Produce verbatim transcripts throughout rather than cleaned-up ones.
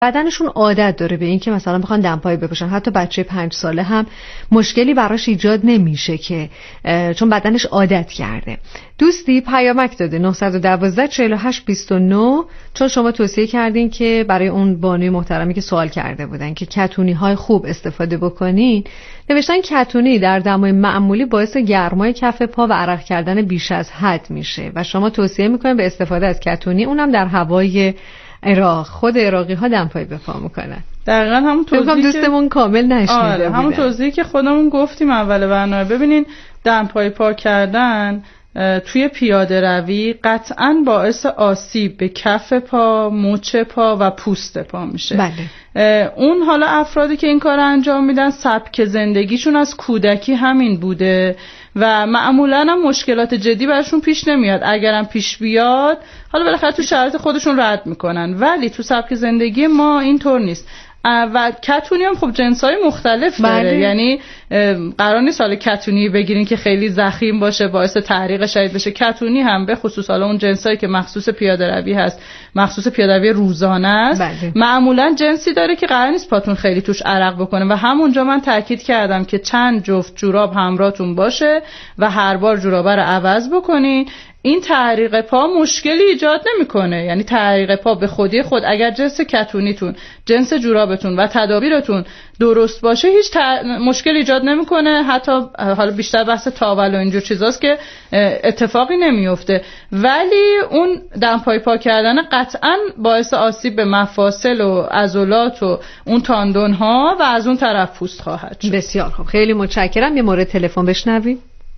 بدنشون عادت داره به این که مثلا بخوان دمپایی بپوشن. حتی بچه پنج ساله هم مشکلی براش ایجاد نمیشه که چون بدنش عادت کرده. دوستی پیامک داده نه یک دو چهار هشت دو نه، چون شما توصیه کردین که برای اون بانوی محترمی که سوال کرده بودن که کتونی های خوب استفاده بکنین، نوشتن کتونی در دمای معمولی باعث گرمای کف پا و عرق کردن بیش از حد میشه و شما توصیه میکنین به استفاده از کتونی، اونم در هوای عراق. خود عراقی ها دمپایی به پا میکنن. دقیقاً همون توضیحی دوستمون کامل نشنیده آره بودن. همون توضیحی که خودمون گفتیم اول برنامه. ببینین دمپایی پا کردن توی پیاده روی قطعاً باعث آسیب به کف پا، مچ پا و پوست پا میشه. بله. اون حالا افرادی که این کار انجام میدن سبک زندگیشون از کودکی همین بوده و معمولاً هم مشکلات جدی براشون پیش نمیاد. اگرم پیش بیاد حالا بالاخره تو شرایط خودشون رد میکنن، ولی تو سبک زندگی ما اینطور نیست. و کتونی هم خب جنسای مختلف داره. بله. یعنی قرار نیست حالا کتونی بگیرین که خیلی ضخیم باشه باعث تعریق شدید بشه. کتونی هم به خصوص حالا اون جنسایی که مخصوص پیاده روی هست، مخصوص پیاده روی روزانه است، بله. معمولا جنسی داره که قرار نیست پاتون خیلی توش عرق بکنه و همونجا من تاکید کردم که چند جفت جوراب همراهتون باشه و هر بار جوراب رو عوض بکنین. این تعریق پا مشکلی ایجاد نمیکنه. یعنی تعریق پا به خودی خود اگر جنس کتونیتون، جنس جورابتون و تدابیرتون درست باشه هیچ تر... مشکلی ایجاد نمیکنه. حتی حالا بیشتر بحث تاول و اینجور چیزاست که اتفاقی نمیفته، ولی اون دمپایی پا کردن قطعاً باعث آسیب به مفاصل و عضلات و اون تاندون ها و از اون طرف پوست خواهد شد. بسیار خوب، خیلی متشکرم. یه مورد تلفن بشنویم.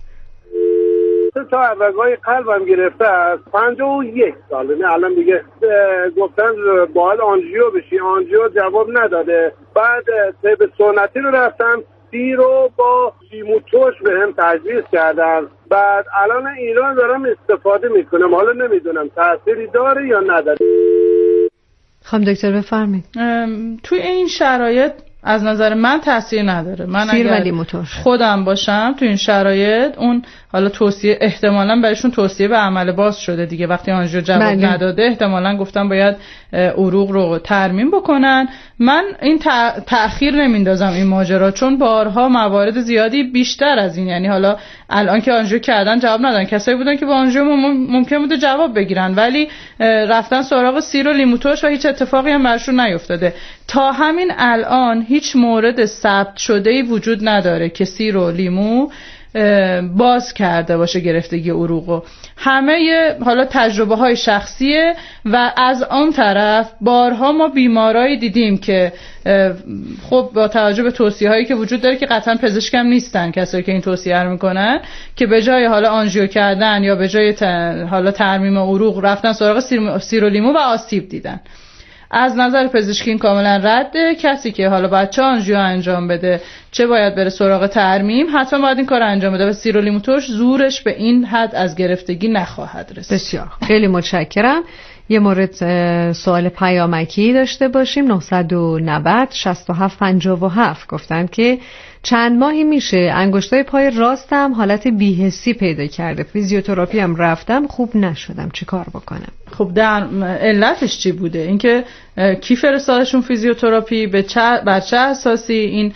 تا رگای قلبم گرفته است، پنجاه و یک ساله. نه الان دیگه گفتن باید آنژیو بشی، آنژیو جواب نداده. بعد طب سنتی رو رفتم، سی رو با لیموتوش به هم تجویز کردن. بعد الان ایران دارم استفاده میکنم، حالا نمیدونم تأثیری داره یا نداره. خانم دکتر بفرمایید. توی این شرایط از نظر من تاثیر نداره. من اگر خودم باشم تو این شرایط، اون حالا توصیه احتمالاً برایشون توصیه به عمل باز شده دیگه، وقتی آنژیو جواب بله. نداده احتمالاً گفتم باید عروق رو ترمیم بکنن. من این تأخیر نمیندازم این ماجرا، چون بارها موارد زیادی بیشتر از این، یعنی حالا الان که آنژیو کردن جواب ندادن، کسایی بودن که با آنژیو ممکن بوده جواب بگیرن ولی رفتن سراغ سیر و لیموتوش و هیچ اتفاقی هم براشون نیفتاده. تا همین الان هیچ مورد ثبت شده‌ای وجود نداره که سیر و لیمو باز کرده باشه گرفتگی عروقو. همه حالا تجربه های شخصیه و از آن طرف بارها ما بیمارایی دیدیم که خب با توجه به توصیه هایی که وجود داره که قطعا پزشک هم نیستن کسایی که این توصیه رو میکنن، که به جای حالا آنژیو کردن یا به جای حالا ترمیم عروق رفتن سراغ سیر و لیمو و آسیب دیدن. از نظر پزشکی این کاملا رده. کسی که حالا باید چه آنژیو انجام بده چه باید بره سراغ ترمیم، حتما باید این کار انجام بده و سیر و لیموتوش زورش به این حد از گرفتگی نخواهد رسید. بسیار خیلی متشکرم. یه مورد سوال پیامکی داشته باشیم. نه نه صفر شصت و هفت پنجاه و هفت گفتن که چند ماهی میشه انگشتای پای راستم حالت بی‌حسی پیدا کرده، فیزیوتراپی هم رفتم خوب نشدم، چی کار بکنم؟ خب در علتش چی بوده؟ اینکه کی فرستادشون فیزیوتراپی، به چه بر چه اساسی این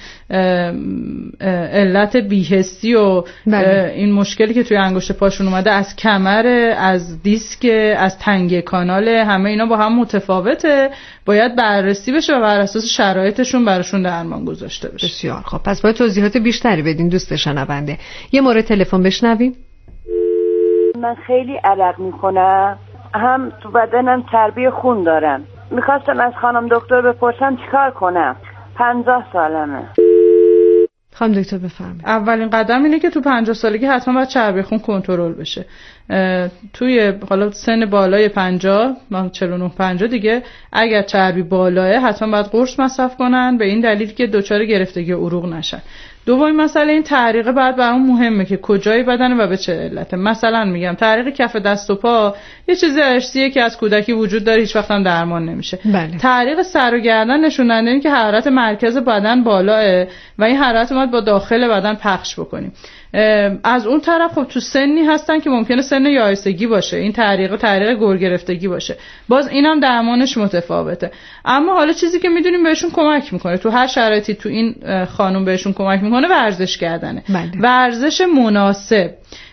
علت بی‌حسی و بله. این مشکلی که توی انگشت پاشون اومده از کمر، از دیسک، از تنگه کانال، همه اینا با هم متفاوته، باید بررسی بشه و بر اساس شرایطشون براشون درمان گذاشته بشه. بسیار خب، پس باید توضیحات بیشتری بدین دوست شنونده. یه مورد تلفن بشنویم. من خیلی عرق میکنم، هم تو بدنم چربی خون دارم. میخواستم از خانم دکتر بپرسم چیکار کنم. پنجاه سالمه. خانم دکتر بفرمایید. اولین قدم اینه که تو پنجاه سالگی حتما باید چربی خون کنترل بشه. توی حالا سن بالای پنجاه، چهل و نه پنجاه دیگه اگر چربی بالاه حتما باید قرص مصرف کنن، به این دلیل که دچار گرفتگی عروق نشن. دومین مسئله این تعریق بعد برام مهمه که کجای بدنه و به چه علته. مثلا میگم تعریق کف دست و پا یه چیز ارثیه که از کودکی وجود داره، هیچ وقت هم درمان نمیشه. بله. تعریق سر و گردن نشون دهنده که حرارت مرکز بدن بالاه و این حرارت ما با داخل بدن پخش بکنیم. از اون طرف خب تو سنی هستن که ممکنه سن یائسگی باشه، این تعریق تعریق گور گرفتگی باشه، باز اینم درمانش متفاوته. اما حالا چیزی که میدونیم بهشون کمک میکنه تو هر شرایطی تو این خانم بهشون کمک میکنه ورزش کردنه. بله. ورزش مناسب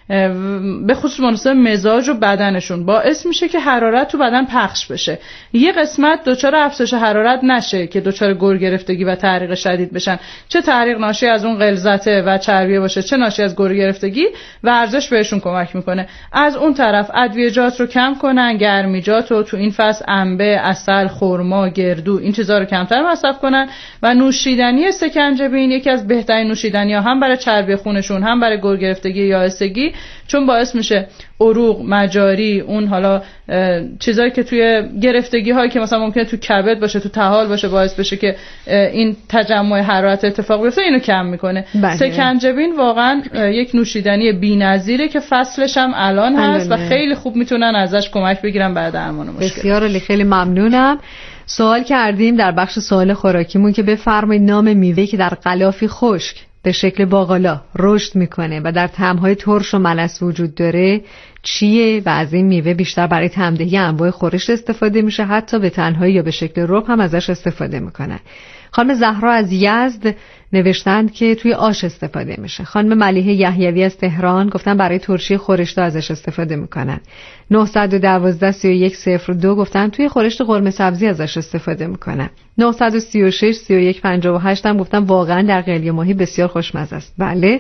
به خصوص مناسب مزاج و بدنشون باعث میشه که حرارت تو بدن پخش بشه، یه قسمت دچار افزایش حرارت نشه که دچار گور گرفتگی و تعریق شدید بشن، چه تعریق ناشی از اون غلظت و چربی باشه چه ناشی از گور گرفتگی، ورزش بهشون کمک میکنه. از اون طرف ادویه‌جات رو کم کنن، گرمیجات رو تو این فصل انبه، عسل، خرما، گردو این چیزا رو کمتر مصرف کنن و نوشیدنی سکنجبین یکی از بهترین نوشیدنی‌ها هم برای چربی خونشون هم برای گور گرفتگی یا یائسگی، چون باعث میشه عروق، مجاری، اون حالا چیزایی که توی گرفتگی هایی که مثلا ممکنه تو کبد باشه تو طحال باشه باعث بشه که این تجمع حرارت اتفاق بیفته اینو کم میکنه. بله. سکنجبین واقعا یک نوشیدنی بی‌نظیره که فصلش هم الان هست بله. و خیلی خوب میتونن ازش کمک بگیرن برای درمان مشکل. بسیار عالی، خیلی ممنونم. سوال کردیم در بخش سوال خوراکیمون که بفرمایید نام میوه‌ای که در غلافی خشک به شکل باقالا رشد میکنه و در طعم‌های ترش و ملس وجود داره چیه و از این میوه بیشتر برای تمدهی انواع خورشت استفاده میشه، حتی به تنهایی یا به شکل رب هم ازش استفاده میکنن. خانم زهرا از یزد نوشتند که توی آش استفاده میشه. خانم ملیحه یحیوی از تهران گفتن برای ترشی خورشت ازش استفاده میکنن. نه یک دو سه یک صفر دو گفتن توی خورشت قرمه سبزی ازش استفاده میکنن. نه سه شش سه یک پنج هشت هم گفتن واقعا در قلیه ماهی بسیار خوشمزه است. بله.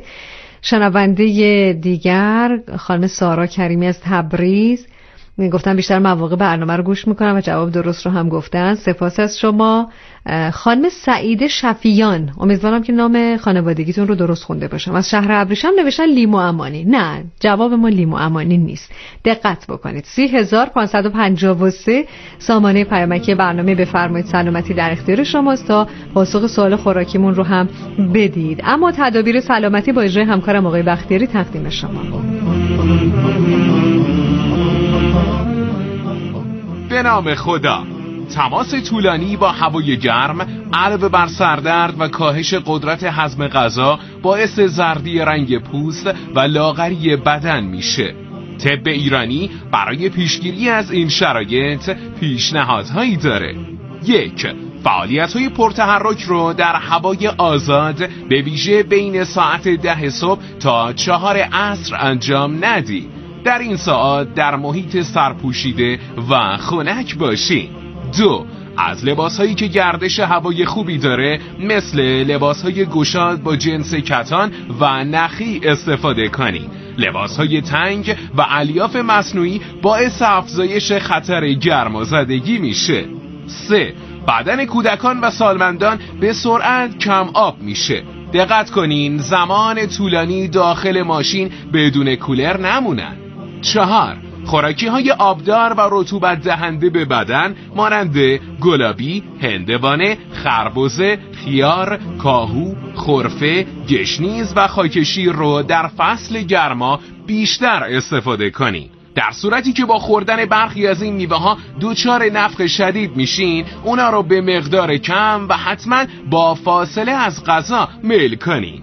شنونده دیگر خانم سارا کریمی از تبریز گفتن بیشتر مواقع برنامه رو گوش میکنم و جواب درست رو هم گفتن. سپاس از شما. خانم سعید شفیان، امیدوارم که نام خانوادگیتون رو درست خونده باشم، از شهر ابریشم نوشتن لیمو امانی. نه، جواب ما لیمو امانی نیست، دقت بکنید. سی هزار پانصد و پنجاه و سه سامانه پیامکی برنامه بفرمایید سلامتی در اختیار شماست تا پاسخ سوال خوراکیمون رو هم بدید. اما تدابیر سلامتی با اجرای همکارم آقای بختیاری تقدیم شما. به نام خدا. تماس طولانی با هوای گرم علاوه بر سردرد و کاهش قدرت هضم غذا باعث زردی رنگ پوست و لاغری بدن میشه. طب ایرانی برای پیشگیری از این شرایط پیشنهادهایی داره. یک، فعالیت‌های پرتحرک رو در هوای آزاد به ویژه بین ساعت ده صبح تا چهار عصر انجام ندید. در این ساعات در محیط سرپوشیده و خنک باشین. دو، از لباسهایی که گردش هوای خوبی داره مثل لباسهای گشاد با جنس کتان و نخی استفاده کنین. لباسهای تنگ و الیاف مصنوعی باعث افزایش خطر گرمازدگی میشه. سه، بدن کودکان و سالمندان به سرعت کم آب میشه. دقت کنین زمان طولانی داخل ماشین بدون کولر نمونن. چهار، خوراکی های آبدار و رطوبت دهنده به بدن مانند گلابی، هندوانه، خربزه، خیار، کاهو، خرفه، گشنیز و خاکشیر رو در فصل گرما بیشتر استفاده کنین. در صورتی که با خوردن برخی از این میوه ها دوچار نفخ شدید میشین، اونا رو به مقدار کم و حتما با فاصله از غذا میل کنین.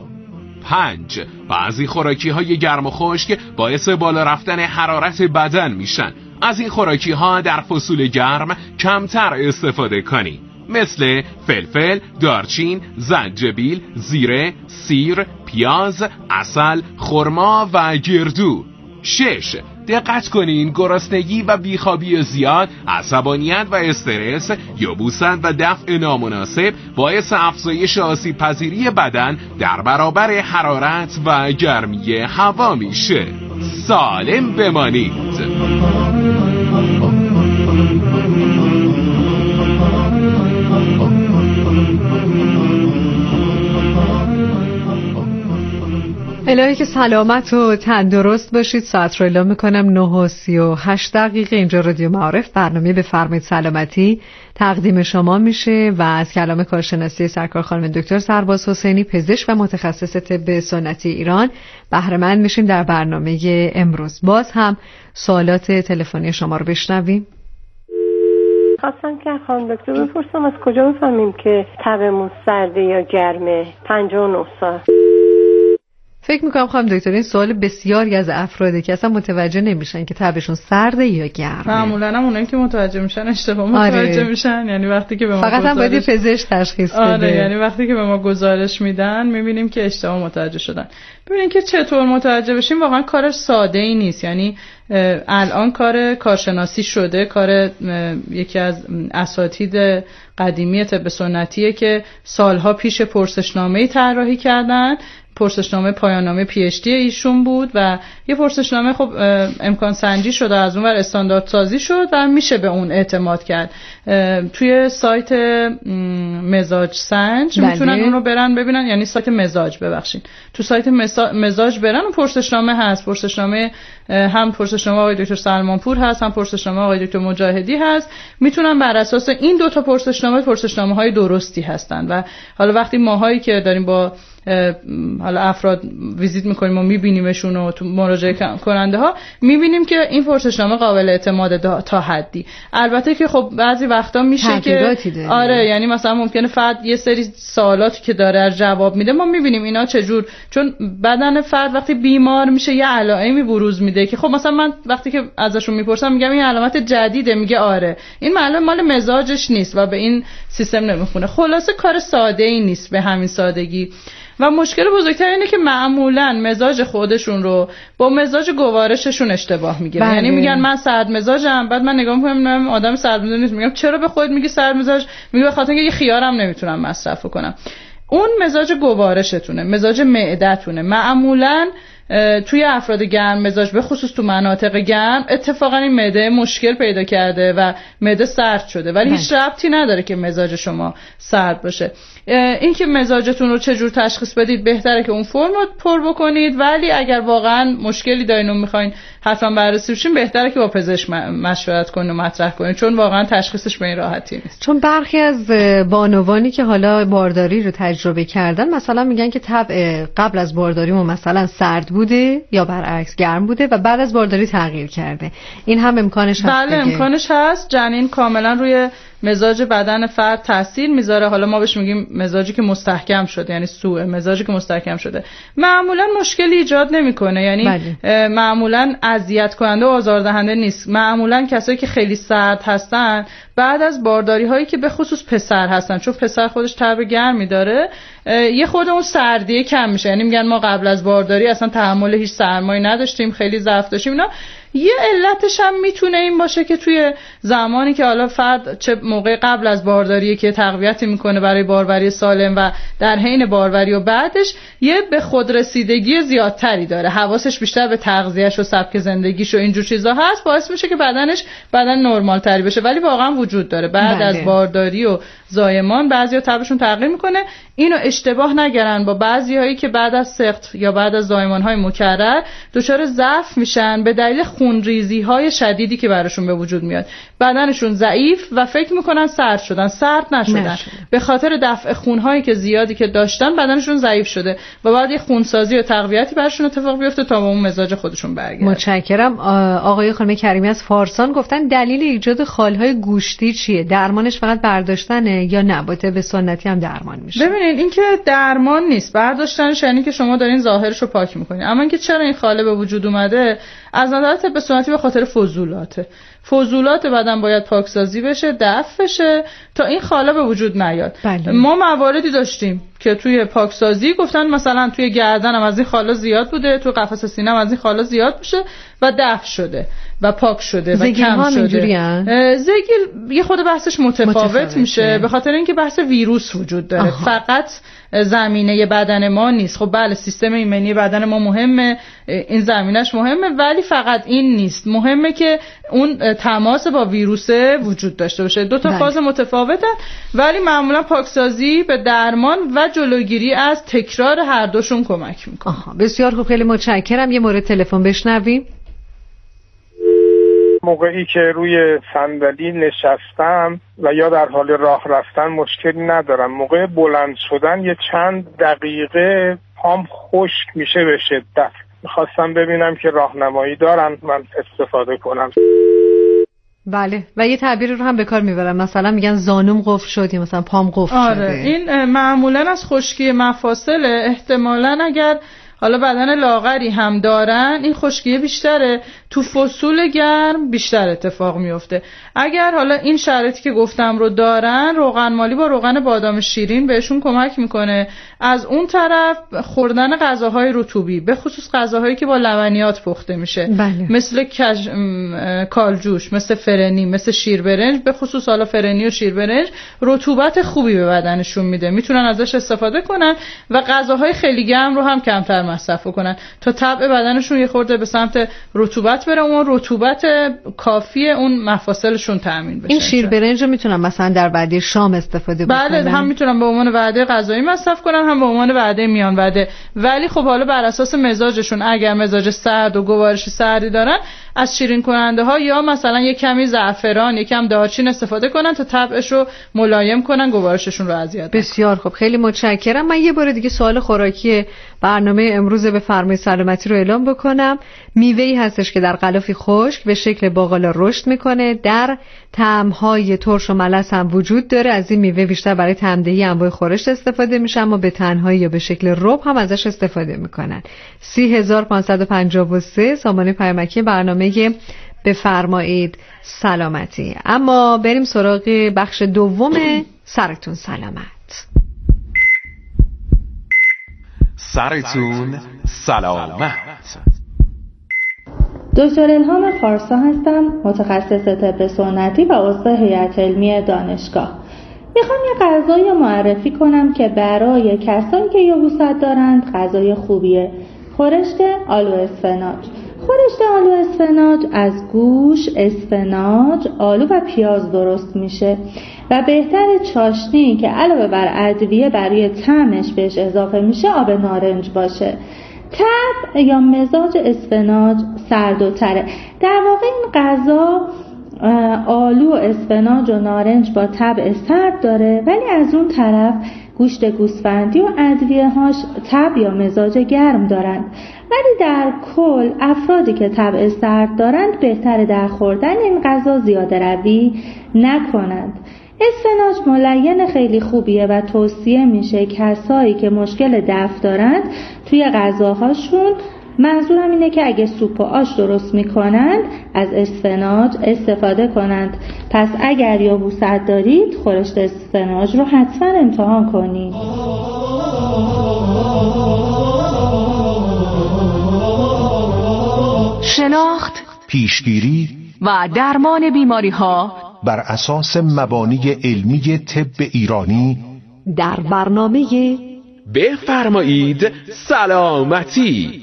پنج، بعضی خوراکی های گرم و خشک باعث بالا رفتن حرارت بدن میشن. از این خوراکی ها در فصول گرم کمتر استفاده کنید، مثل فلفل، دارچین، زنجبیل، زیره، سیر، پیاز، عسل، خرما و گردو. شش، دقت کنین گرسنگی و بیخوابی زیاد، عصبانیت و استرس، یبوست و دفع نامناسب باعث افزایش آسیب پذیری بدن در برابر حرارت و گرمی هوا میشه. سالم بمانید. الهی که سلامت و تندرست باشید. ساعت رو اعلام میکنم نه و سی و هشت دقیقه. اینجا رادیو معارف، برنامه بفرمایید سلامتی تقدیم شما میشه و از کلام کارشناسی سرکار خانم دکتر سرباز حسینی، پزشک و متخصص طب سنتی ایران بهره مند میشیم در برنامه امروز. باز هم سوالات تلفنی شما رو بشنویم. خواستم که خانم دکتر بپرسم از کجا بفهمیم که تبمون سرده یا گرمه؟ پنجاه و نه سال. فکر میکنم خانم دکتر این سوال بسیاری از افراده که اصلا متوجه نمیشن که تبشون سرده یا گرمه. معمولا هم اونایی که متوجه میشن اشتباه متوجه آره. میشن. یعنی وقتی که به ما فقط هم باید پزشک تشخیص بده. آره یعنی وقتی که به ما گزارش میدن میبینیم که اشتباه متوجه شدن. ببینین که چطور متوجه بشیم واقعا کار ساده ای نیست. یعنی الان کار کارشناسی شده، کار یکی از اساتید قدیمی طب سنتیه که سالها پیش پرسشنامه‌ای طراحی کردن. پرسشنامه پایان‌نامه پی اچ دی ایشون بود و یه پرسشنامه خب امکان سنجی شد و از اون ور استاندارد سازی شد و میشه به اون اعتماد کرد. توی سایت مزاج سنج بله. میتونن اون رو برن ببینن، یعنی سایت مزاج ببخشید تو سایت مزاج برن و پرسشنامه هست. پرسشنامه هم پرسشنامه آقای دکتر سلمانپور هست، هم پرسشنامه آقای دکتر مجاهدی هست. میتونن بر اساس این دو تا پرسشنامه پرسشنامه های درستی هستن و حالا وقتی ماهایی که داریم با حالا افراد ویزیت میکنیم و میبینیمشون و تو مراجعه کننده ها میبینیم که این پرسشنامه قابل اعتماد تا حدی. البته که خب بعضی وقتا میشه که آره یعنی مثلا ممکنه فرد یه سری سوالاتی که داره جواب میده ما میبینیم اینا چجور، چون بدن فرد وقتی بیمار میشه یه علائمی بروز میده که خب مثلا من وقتی که ازشون میپرسم میگم این علامت جدیده، میگه آره این معلومه مال مزاجش نیست و به این سیستم نمیخونه. خلاصه کار ساده ای نیست به همین سادگی. و مشکل بزرگتر اینه که معمولاً مزاج خودشون رو با مزاج گوارششون اشتباه میگیرن. بله. یعنی میگن من سرد مزاجم، بعد من نگاه میکنم آدم سرد مزاج نیست، میگم چرا به خودت میگی سرد مزاج؟ میگه به خاطر اینکه یه خیارم نمیتونم مصرف کنم. اون مزاج گوارشتونه، مزاج معدتونه. معمولاً توی افراد گرم مزاج به خصوص تو مناطق گرم اتفاقا این معده مشکل پیدا کرده و معده سرد شده، ولی هیچ ربطی نداره که مزاج شما سرد باشه. این که مزاجتون رو چجور تشخیص بدید بهتره که اون فرم رو پر بکنید، ولی اگر واقعا مشکلی دارین و میخواین حتما بررسی بشین بهتره که با پزشک مشورت کنید و مطرح کنید، چون واقعا تشخیصش به این راحتی نیست. چون برخی از بانوانی که حالا بارداری رو تجربه کردن مثلا میگن که طبع قبل از بارداری ما مثلا سرد بوده یا برعکس گرم بوده و بعد از بارداری تغییر کرده. این هم امکانش هست؟ بله امکانش هست. جنین کاملا روی مزاج بدن فرد تاثیر میذاره. حالا ما بهش میگیم مزاجی که مستحکم شده، یعنی سوء مزاجی که مستحکم شده. معمولا مشکلی ایجاد نمیکنه، یعنی بله. معمولا اذیت کننده و آزاردهنده نیست. معمولا کسایی که خیلی سرد هستن بعد از بارداری هایی که به خصوص پسر هستن، چون پسر خودش طبع گرمی داره، یه خود اون سردیه کم میشه. یعنی میگن ما قبل از بارداری اصلا تحمل هیچ سرمایی نداشتیم، خیلی ضعف داشتیم. اینا یه علتش هم میتونه این باشه که توی زمانی که حالا فرد چه موقع قبل از بارداری که تقویتی میکنه برای باروری سالم و در حین باروری و بعدش یه به خود رسیدگی زیادتری داره، حواسش بیشتر به تغذیه‌اش و سبک زندگیش و اینجور چیزا هست، باعث میشه که بدنش بدن نرمال تری بشه. ولی واقعا وجود داره بعد بله. از بارداری و زایمان بعضیا طبعشون تغییر میکنه. اینو اشتباه نگیرن با بعضیایی که بعد از سقط یا بعد از زایمان‌های مکرر دچار ضعف میشن به دلیل خونریزی‌های شدیدی که براشون به وجود میاد. بدنشون ضعیف و فکر میکنن سرد شدن، سرد نشدن. نشده. به خاطر دفع خون‌هایی که زیادی که داشتن بدنشون ضعیف شده و بعد یه خونسازی و تقویتی براشون اتفاق بیفته تا به اون مزاج خودشون برگردن. متشکرم. آقای خانم کریمی از فارسان گفتن دلیل ایجاد خال‌های گوشتی چیه؟ درمانش فقط برداشتنه یا نه با طب سنتی هم درمان میشه؟ ببینید این که درمان نیست، برداشتنش یعنی که شما دارین ظاهرش رو پاک میکنین. اما اینکه چرا این خاله به وجود اومده از نظر طب سنتی به خاطر فضولاته. فضولات بدن باید پاکسازی بشه، دفع بشه تا این خاله به وجود نیاد. بله. ما مواردی داشتیم که توی پاکسازی گفتن مثلا توی گردنم از این خاله زیاد بوده، توی قفس سینه‌ام از این خاله زیاد بشه و دفع شده و پاک شده و کم شده. زگیل یه خود بحثش متفاوت, متفاوت میشه به خاطر اینکه بحث ویروس وجود داره. آها. فقط زمینه بدن ما نیست. خب بله سیستم ایمنی بدن ما مهمه، این زمینش مهمه، ولی فقط این نیست. مهمه که اون تماس با ویروس وجود داشته باشه. دو تا بله. فاز متفاوتن، ولی معمولا پاکسازی به درمان و جلوگیری از تکرار هر دوشون کمک میکنه. آها بسیار خوب، خیلی متشکرم. یه مورد تلفن بشنویم. موقعی که روی صندلی نشستم و یا در حال راه رفتن مشکلی ندارم، موقع بلند شدن یه چند دقیقه پام خشک میشه به شدت. میخواستم ببینم که راهنمایی دارن من استفاده کنم. بله، و یه تعبیر رو هم به کار میبرن، مثلا میگن زانوم قفل شد یا مثلا پام قفل آره. شده. این معمولا از خشکی مفاصل. احتمالاً اگر حالا بدن لاغری هم دارن این خشکی بیشتره، تو فصول گرم بیشتر اتفاق میفته. اگر حالا این شرایطی که گفتم رو دارن، روغن مالی با روغن بادام شیرین بهشون کمک میکنه. از اون طرف خوردن غذاهای رطوبی، به خصوص غذاهایی که با لبنیات پخته میشه، بله. مثل کج... کالجوش، مثل فرنی، مثل شیر برنج، به خصوص حالا فرنی و شیر برنج رطوبت خوبی به بدنشون میده، میتونن ازش استفاده کنن و غذاهای خیلی گرم رو هم کمتر مصرف کنن تا طبع بدنشون یه خورده به سمت رطوبت بره، اون رطوبت کافی اون مفاصلشون تامین بشه. این شیر برنج رو میتونن مثلا در وعده شام استفاده بکنن؟ بله، هم میتونن به عنوان وعده غذایی مصرف کنن، هم به عنوان وعده میان وعده. ولی خب حالا بر اساس مزاجشون، اگر مزاج سرد و گوارش سردی دارن، از شیرین کننده ها یا مثلا یک کمی زعفران، یک کم دارچین استفاده کنن تا طبعش رو ملایم کنن، گوارششون رو اذیت نکنه. بسیار خب، خیلی متشکرم. من یه بار دیگه سوال خوراکی برنامه امروز به فرمای سلامتی رو اعلام بکنم. میوه‌ای هستش که در غلافی خشک به شکل باقالا رشد میکنه، در طعم‌های ترش و ملس هم وجود داره. از این میوه بیشتر برای طعم‌دهی انواع خورشت استفاده میشه، اما به تنهایی یا به شکل رب هم ازش استفاده میکنن. سی هزار و پانصد و پنجاه و سه سامانه پیامکی برنامه بفرمایید سلامتی. اما بریم سراغ بخش دوم سرتون سلامت. سرتون سلامت. دکتر الهام پارسا هستم، متخصص طب سنتی و عضو هیئت علمی دانشگاه. میخوام یه غذایی معرفی کنم که برای کسایی که یبوست دارند غذای خوبیه. خورشت آلو اسفناج. خورشت آلو اسفناج از گوش، اسفناج، آلو و پیاز درست میشه و بهتر چاشنی که علاوه بر ادویه برای طعمش بهش اضافه میشه آب نارنج باشه. طعم یا مزاج اسفناج سرد و تره. در واقع این غذا آلو، اسفناج و نارنج با طبع سرد داره، ولی از اون طرف گوشت گوسفندی و ادویه هاش طبع یا مزاج گرم دارند. ولی در کل افرادی که طبع سرد دارند بهتره در خوردن این غذا زیاده روی نکنند. اسفناج ملین خیلی خوبیه و توصیه میشه کسایی که مشکل دفع دارند توی غذاهاشون، منظورم اینه که اگه سوپ و آش درست میکنند از اسفناج استفاده کنند. پس اگر یبوست دارید خورشت اسفناج رو حتما امتحان کنید. شناخت، پیشگیری و درمان بیماری ها بر اساس مبانی علمی طب ایرانی در برنامه بفرمایید سلامتی.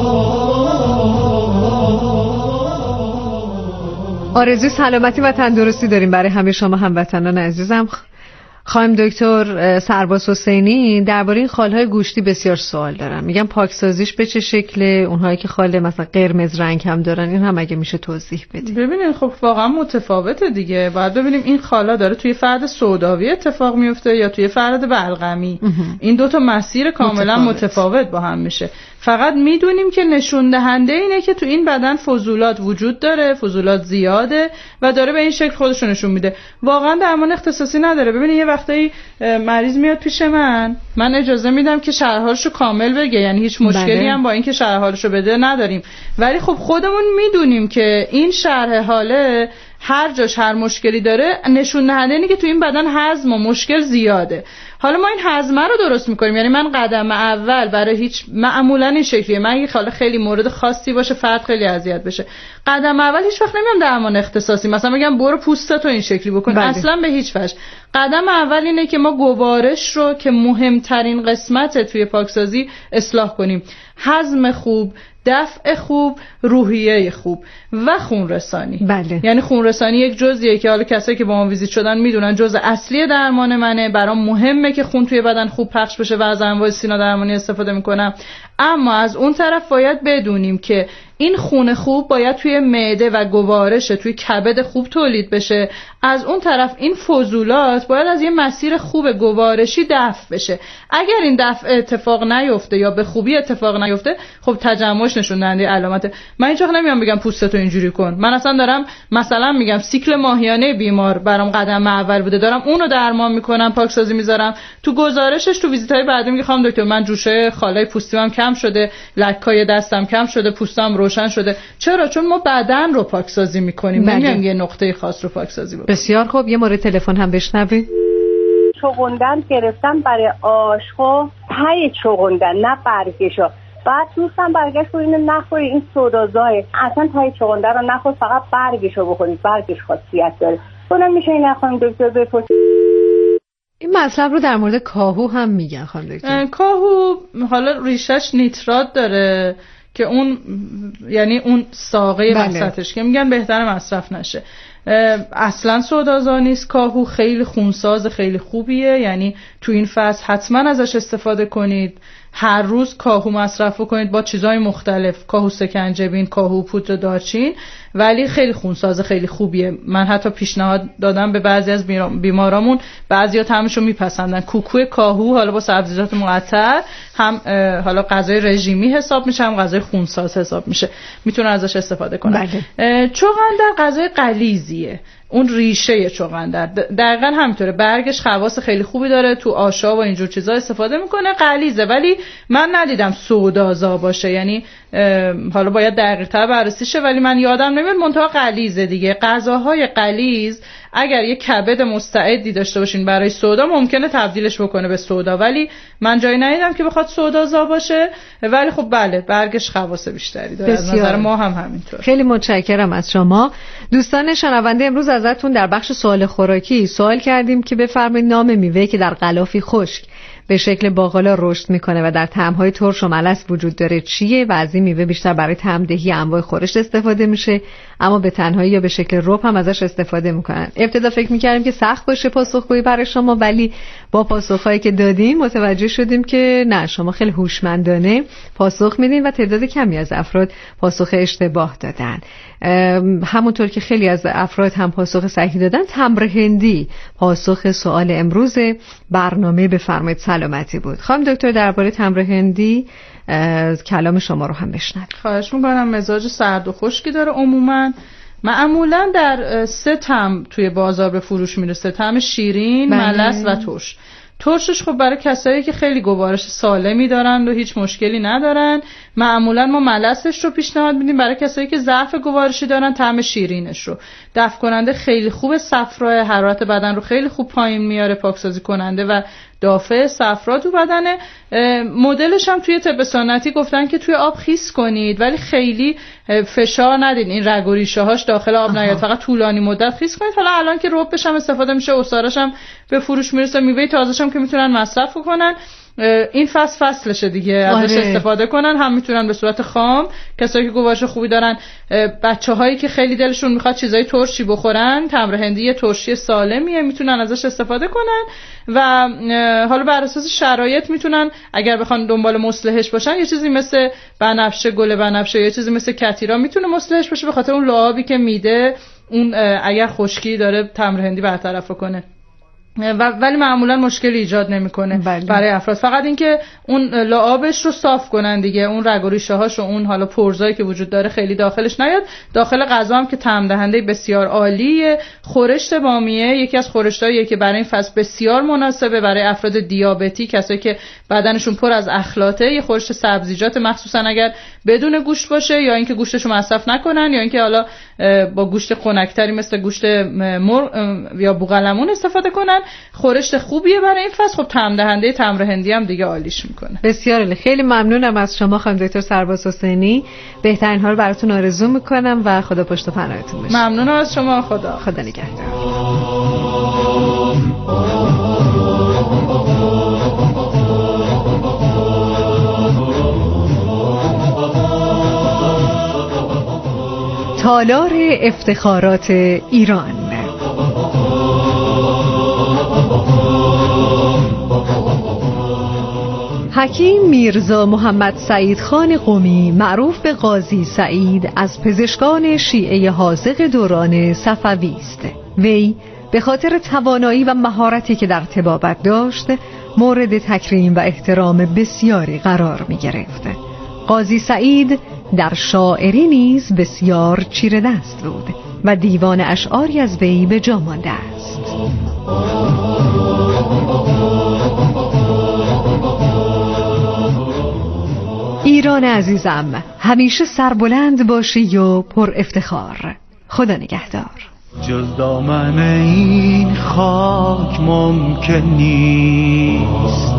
آرزوی سلامتی و تندرستی داریم برای همه شما هموطنان عزیزم. خانم دکتر سرباز حسینی درباره این خالهای گوشتی بسیار سوال دارم. میگم پاکسازیش به چه شکله؟ اونهایی که خال مثلا قرمز رنگ هم دارن این هم اگه میشه توضیح بدید. ببینید خب واقعا متفاوته دیگه. باید ببینیم این خالا داره توی فرد سوداوی اتفاق میفته یا توی فرد بلغمی. این دو تا مسیر کاملا متفاوت. متفاوت با هم میشه. فقط میدونیم که نشون دهنده اینه که تو این بدن فضولات وجود داره، فضولات زیاده و داره به این شکل خودش نشون میده. واقعا درمان اختصاصی نداره. ببینید یه وقتایی مریض میاد پیش من، من اجازه میدم که شرح حالشو کامل بگه، یعنی هیچ مشکلی بله. هم با این که شرح حالشو بده نداریم، ولی خب خودمون میدونیم که این شرح حاله هر جاش هر مشکلی داره نشون دهنده اینه که تو این بدن هضم و مشکل زیاده. حالا ما این هضمه رو درست میکنیم، یعنی من قدم اول برای هیچ معمولا این شکلیه، من اگه حالا خیلی مورد خاصی باشه فرد خیلی اذیت بشه، قدم اول هیچ وقت نمیام درمان اختصاصی مثلا بگم برو پوستتو این شکلی بکن، بله. اصلا به هیچ وجه. قدم اول اینه که ما گوارش رو که مهمترین قسمت توی پاکسازی اصلاح کنیم. هضم خوب، دفع خوب، روحیه خوب و خون رسانی. بله. یعنی خون رسانی یک جزئیه که حالا کسایی که با ما ویزیت شدن میدونن جزء اصلی درمان منه. برام مهمه که خون توی بدن خوب پخش بشه و از انواع سینا درمانی استفاده میکنم. اما از اون طرف باید بدونیم که این خون خوب باید توی معده و گوارش توی کبد خوب تولید بشه. از اون طرف این فضولات باید از یه مسیر خوب گوارشی دفع بشه. اگر این دفع اتفاق نیفته یا به خوبی اتفاق نیفته، خب تجمعش نشون دهنده علامته. من هیچ وقت نمیام بگم پوستتو اینجوری کن. من اصلا دارم مثلا میگم سیکل ماهیانه بیمار برام قدم اول بوده، دارم اونو درمان میکنم، پاکسازی میذارم. تو گزارشش تو ویزیتای بعدی میگه خانم دکتر من جوشه خالای پوستیمم کم شده، لکای دستم کم شده، پوستم روشن شده. چرا؟ چون ما بدن رو پاکسازی میکنیم، نمیگم یه نقطه خاص رو پاکسازی بکنیم. بسیار خوب، یه مورد تلفن هم بشنویم. چغندر گرفتم برای آشخو، تای چغندر نه برگشو. بعد دوستم برگشت رو اینو نخوری، این سودازای اصلا تای چغندر رو نخور، فقط برگشو بخورید، برگش خاصیت داره. اونم میشه این خانم دکتر بپرسید. این مطلب رو در مورد کاهو هم میگن خانم دکتر. کاهو حالا ریشش نیترات داره که اون یعنی اون ساقه وسطش که میگن بهتر مصرف نشه. اصلا سودازا نیست کاهو، خیلی خونساز خیلی خوبیه، یعنی تو این فصل حتما ازش استفاده کنید. هر روز کاهو مصرف کنید با چیزهای مختلف، کاهو سکنجبین، کاهو پودر دارچین، ولی خیلی خونساز خیلی خوبیه. من حتی پیشنهاد دادم به بعضی از بیمارامون، بعضیا طعمشو میپسندن. کوکو کاهو حالا با سبزیجات معطر هم حالا غذای رژیمی حساب میشه، هم غذای خونساز حساب میشه، میتونن ازش استفاده کنن. چغندر غذای غلیظیه، اون ریشه چغندر دقیقاً همینطوره، برگش خواص خیلی خوبی داره، تو آشا و اینجور چیزا استفاده میکنه، غلیظه ولی من ندیدم سودازا باشه، یعنی حالا باید دقیق‌تر بررسی شه ولی من یادم نمیاد، منتها غلیظه دیگه. غذاهای غلیظ اگر یه کبد مستعدی داشته باشین برای سودا ممکنه تبدیلش بکنه به سودا، ولی من جایی ندیدم که بخواد سودازا باشه. ولی خب بله برگش خواص بیشتری داره، از نظر ما هم همینطور. خیلی متشکرم از شما. دوستان شنونده، امروز ازتون در بخش سوال خوراکی سوال کردیم که بفرمایید نام میوه‌ای که در غلافی خشک به شکل باقالا رشد میکنه و در طعم‌های ترش و ملس وجود داره چیه و از این میوه بیشتر برای طعم‌دهی انواع خورش استفاده میشه، اما به تنهایی یا به شکل رب هم ازش استفاده میکنن. ابتدا فکر میکردیم که سخت باشه پاسخگویی برای شما، ولی با پاسخهایی که دادیم متوجه شدیم که نه، شما خیلی هوشمندانه پاسخ میدین و تعداد کمی از افراد پاسخ اشتباه دادن. همونطور که خیلی از افراد هم پاسخ صحیح دادن. تمر هندی پاسخ سوال امروز برنامه بفرمایید سلامتی بود. خانم دکتر درباره تمر هندی کلام شما رو هم بشنویم. خواهش میکنم. مزاج سرد و خشکی داره، عموما معمولا در سه طعم توی بازار به فروش میرسه، طعم شیرین، ملس و ترش. ترشش خب برای کسایی که خیلی گوارش سالمی دارن و هیچ مشکلی ندارن. معمولا ما ملسش رو پیشنهاد میدیم برای کسایی که ضعف گوارشی دارن. طعم شیرینش رو دفع کننده خیلی خوب، صفرا حرارت بدن رو خیلی خوب پایین میاره، پاکسازی کننده و دافع صفرا تو بدنه. مدلش هم توی طب سنتی گفتن که توی آب خیس کنید ولی خیلی فشار ندید، این رگ و ریشه هاش داخل آب نیاد، فقط طولانی مدت خیس کنید. حالا الان که ربش هم استفاده میشه، عصارش هم به فروش میرسه، میوه تازه‌ش هم که میتونن مصرف کنن. این فصل فصلشه دیگه، ازش آره. استفاده کنن. هم میتونن به صورت خام، کسایی که گوارش خوبی دارن، بچه‌هایی که خیلی دلشون میخواد چیزای ترشی بخورن، تمر هندی ترشی سالمیه، میتونن ازش استفاده کنن. و حالا بر اساس شرایط میتونن اگر بخوان دنبال مصلحش باشن، یه چیزی مثل بنفشه، گل بنفشه، یه چیزی مثل کتیرا میتونه مصلحش باشه، به خاطر اون لعابی که میده اون اگر خشکی داره تمر هندی برطرف کنه. و ولی معمولا مشکلی ایجاد نمیکنه برای افراد، فقط اینکه اون لعابش رو صاف کنن دیگه، اون رگ و ریشه هاش و اون حالا پرزایی که وجود داره خیلی داخلش نیاد. داخل غذا هم که طعم دهنده بسیار عالیه. خورشت بامیه یکی از خورشتاییه که برای این فصل بسیار مناسبه برای افراد دیابتی، کسایی که بدنشون پر از اخلاطه. یه خورشت سبزیجات مخصوصا اگر بدون گوشت باشه، یا اینکه گوشتشو مصرف نکنن، یا اینکه حالا با گوشت خنک‌تری مثل گوشت مرغ یا بوقلمون استفاده کنن. خورشت خوبیه برای این فصل. خب طعم دهنده تمر هندی هم دیگه عالیش میکنه. بسیار عالی. خیلی ممنونم از شما خانم دکتر سرباز حسینی. بهترین ها رو براتون آرزو میکنم و خدا پشت و پناهتون باشه. ممنونم از شما. خدا خدا نگهدار. تالار افتخارات ایران. حکیم میرزا محمد سعید خان قمی معروف به قاضی سعید از پزشکان شیعه حاذق دوران صفوی است. وی به خاطر توانایی و مهارتی که در طبابت داشت مورد تکریم و احترام بسیاری قرار می گرفت. قاضی سعید در شاعری نیز بسیار چیره دست بود و دیوان اشعاری از وی به جا مانده است. ایران عزیزم، همیشه سربلند باشی و پر افتخار. خدا نگهدار. جز دامن این خاک ممکن نیست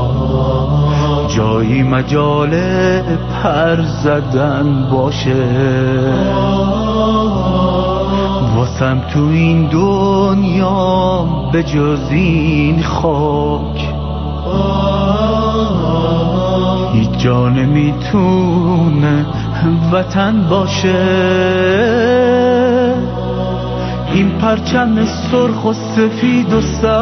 جایی مجال پر زدن باشه، واسم تو این دنیا به جز این خاک هیچ جا نمیتونه وطن باشه. این پرچم سرخ و سفید و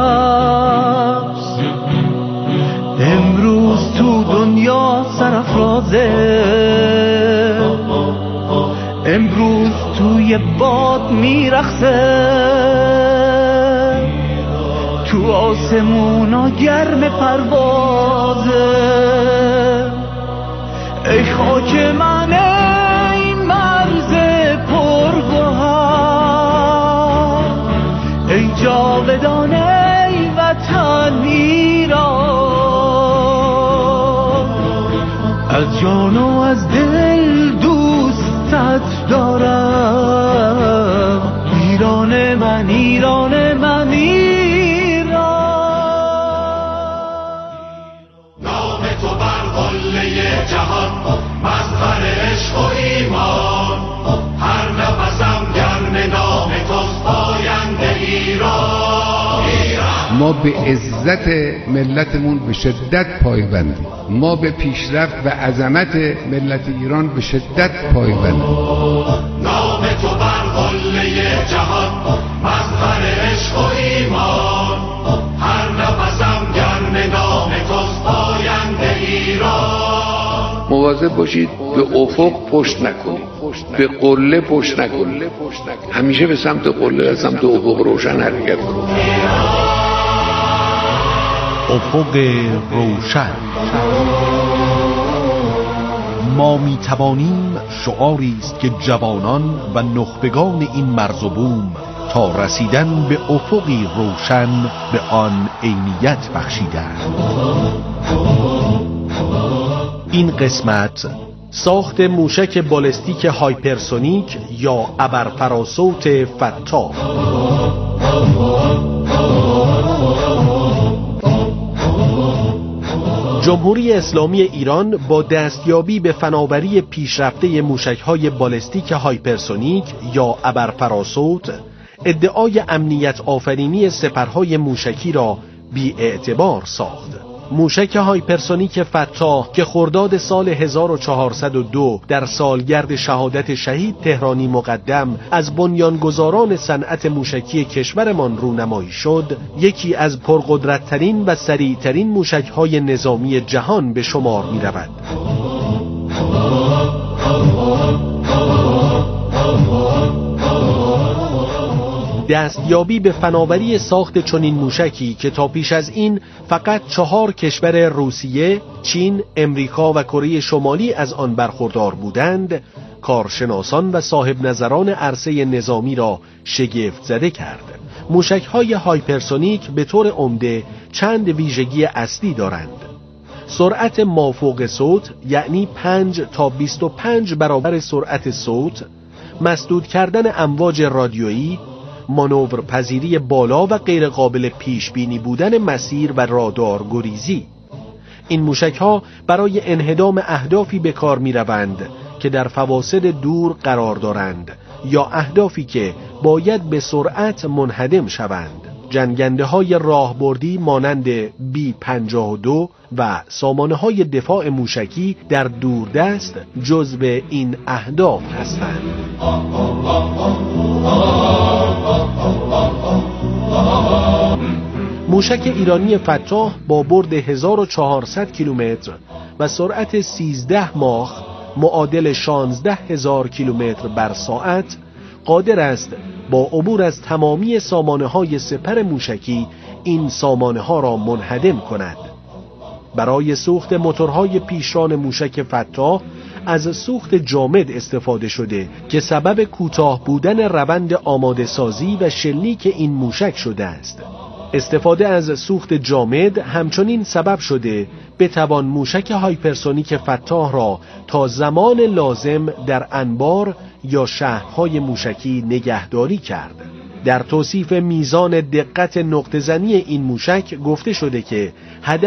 سبز امروز تو دنیا سرافرازه، امروز توی باد میرخصه، تو آسمونا گرم پروازه. ای خاک من این مرز پرگوهر، ای جاودان ای وطن ایران، از جان و از دل دوستت دارم. ایران من، ایران من، ایران. نام تو بر قله جهان، مظهر عشق و ایمان، هر نفسم گرم نام توست، پاینده ایران. ما به عزت ملتمون به شدت پایبندیم، ما به پیشرفت و عظمت ملت ایران به شدت پایبندیم. نام تو بر قله جهان، مظهر عشق و ایمان، هر نفسم گرم نام توست، پاینده ایران. مواظب باشید به افق پشت نکنید، به قله پشت نکنید، همیشه به سمت قله و سمت افق روشن حرکت کنید. افق روشن. ما می توانیم شعاری است که جوانان و نخبگان این مرز و بوم تا رسیدن به افقی روشن به آن عینیت بخشیدند. این قسمت ساخت موشک بالستیک هایپرسونیک یا ابرفراسوت فتاح. جمهوری اسلامی ایران با دستیابی به فناوری پیشرفته موشک‌های بالستیک هایپرسونیک یا ابرفراسوت ادعای امنیت آفرینی سپرهای موشکی را بی اعتبار ساخت. موشک هایپرسونیک فتاح که خرداد سال هزار و چهارصد و دو در سالگرد شهادت شهید تهرانی مقدم از بنیانگذاران صنعت موشکی کشورمان رونمایی شد، یکی از پرقدرت‌ترین و سریع‌ترین موشک‌های نظامی جهان به شمار می‌رود. دستیابی به فناوری ساخت چنین موشکی که تا پیش از این فقط چهار کشور روسیه، چین، امریکا و کره شمالی از آن برخوردار بودند، کارشناسان و صاحب نظران عرصه نظامی را شگفت زده کرد. موشک‌های هایپرسونیک به طور عمده چند ویژگی اصلی دارند: سرعت مافوق صوت، یعنی پنج تا بیست و پنج برابر سرعت صوت، مسدود کردن امواج رادیویی، مانور پذیری بالا و غیر قابل پیش بینی بودن مسیر و رادار گریزی. این موشک‌ها برای انهدام اهدافی به کار می‌روند که در فواصل دور قرار دارند یا اهدافی که باید به سرعت منهدم شوند. جنگنده‌های راهبردی مانند بی پنجاه و دو و سامانه‌های دفاع موشکی در دوردست جزو این اهداف هستند. موشک ایرانی فتاح با برد هزار و چهارصد کیلومتر و سرعت سیزده ماخ معادل شانزده هزار کیلومتر بر ساعت قادر است با عبور از تمامی سامانه‌های سپر موشکی این سامانه‌ها را منهدم کند. برای سوخت موتورهای پیشران موشک فتاح از سوخت جامد استفاده شده که سبب کوتاه بودن روند آماده سازی و شلیک این موشک شده است. استفاده از سوخت جامد همچنین سبب شده بتوان موشک هایپرسونیک فتاح را تا زمان لازم در انبار یا شهرهای موشکی نگهداری کرد. در توصیف میزان دقت نقطه‌زنی این موشک گفته شده که هدف